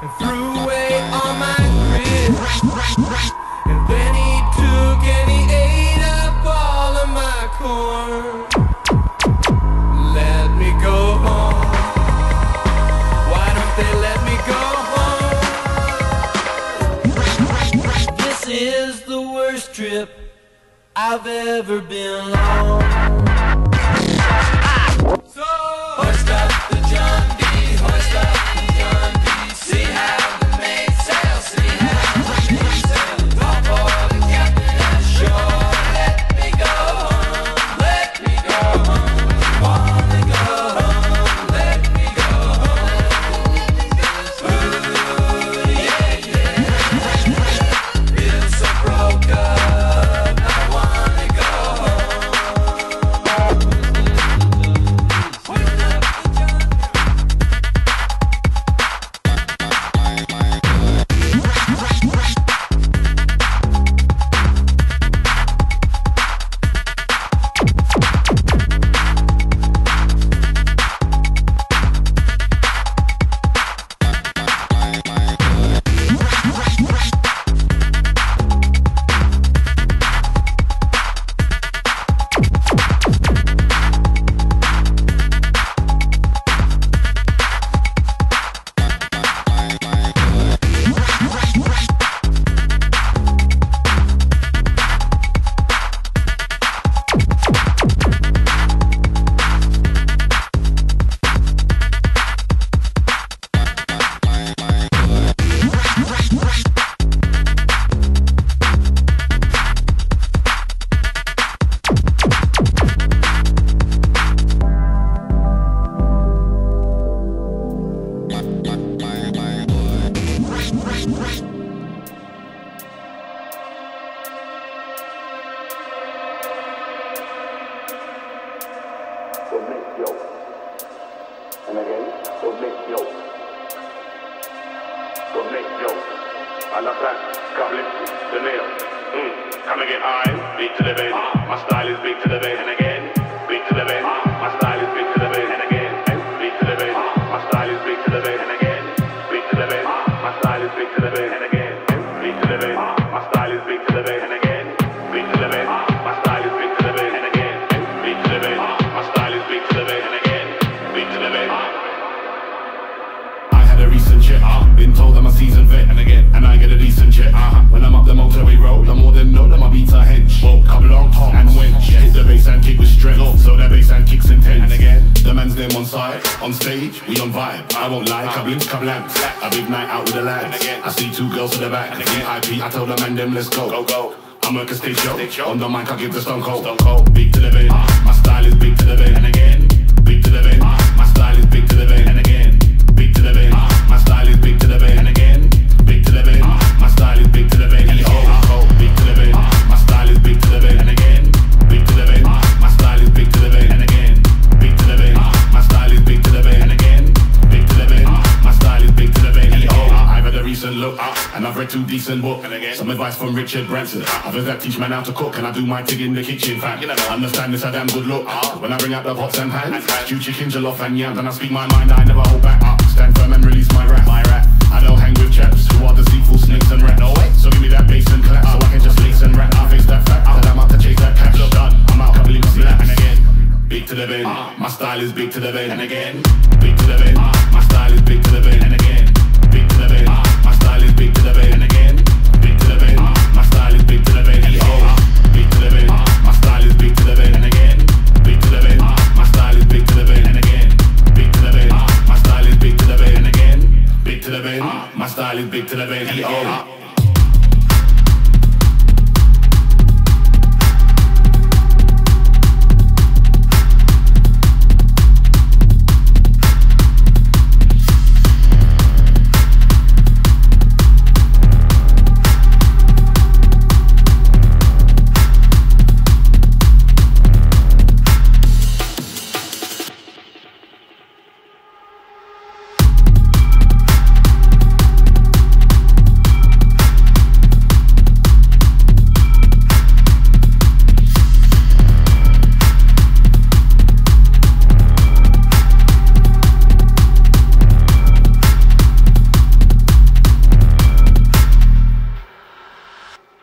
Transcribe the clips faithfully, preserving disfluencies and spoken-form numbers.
and threw away all my grit. And then he took and he ate up all of my corn. Let me go home. Why don't they let me go home? This is the worst trip I've ever been on. So hoist up the John D, hoist up the John D. See how the main sail, see how the main sail. Call for the captain ashore. Let me go home, let me go home. Wanna go home, let me go home. Ooh, yeah, yeah. Feel so broke up, I wanna go home. On the mic, I give the stone cold. Stone cold. Big to the vein. My style is big to the vein. And again, big to the vein. My style is big to the vein. And again, big to the vein. My style is big to the vein. And again, big to the vein. My style is big to the vein. And oh, big to the vein. My style is big to the vein. And again, big to the vein. My style is big to the vein. And again, big to the vein. My style is big to the vein. And again, big to the vein. My style is big to the vein. And oh, I've had a recent look, and I've read two decent books. And again, some advice from Richard Branson. Others that teach man how to cook, and I do my thing in the kitchen. Fact, you never understand this a damn good look. Uh, when I bring out the pots and pans, stew chicken, jollof and yams, and I speak my mind, I never hold back. Uh, stand firm and release my rap. My rap. I don't hang with chaps who are deceitful snakes and rats. No way. So give me that bass and clap, so I can just lace and rap. I face that fact, that I'm out to chase that cash. Look done, I'm out, can't believe it's black. And again, big to the vein. My style is big to the vein. And again, big to the vein. My style is big to the vein. And again, big to the vein. My style is big to the vein. And again, big to the vein. My style is big to the vein. And oh, big to the vein. My style is big to the vein. And again, big to the vein. My style is big to the vein. And again, big to the vein. My style is big to the vein. And again, big to the vein. My style is big to the vein. And again.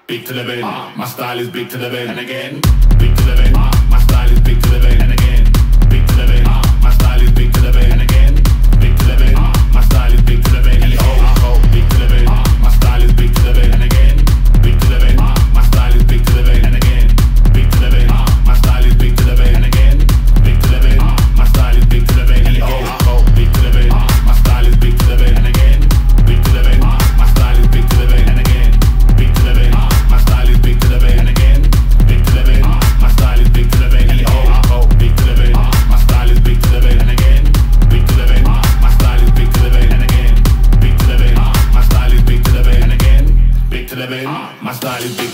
big to the bin. My style is big to the bin. And again, big to the bin. My style is big to the bin. And again, big to the bin. My style is big to the bin. And again, big to the bin. My style is big to the bin. Oh, oh, big to the bin. My style is big to the bin. And again, big to the bin. My style is big to the bin. And again, big to the bin. My style is big to the bin. And again, big to the bin. My style is big to the bin. Oh, oh, big to the bin. My style is big to the bin. And again, big to the bin. My style is big to the bin. And again, big to the bin. My style is big to the bin. And again, big to the bin. My style is big to the bin. Oh, oh, big to the bin. My style is big to the bin. And again, big to the bin. My style is big to the bin. And again, big to the bin. My style is big to the bin. And again, big to the bin. My style is big.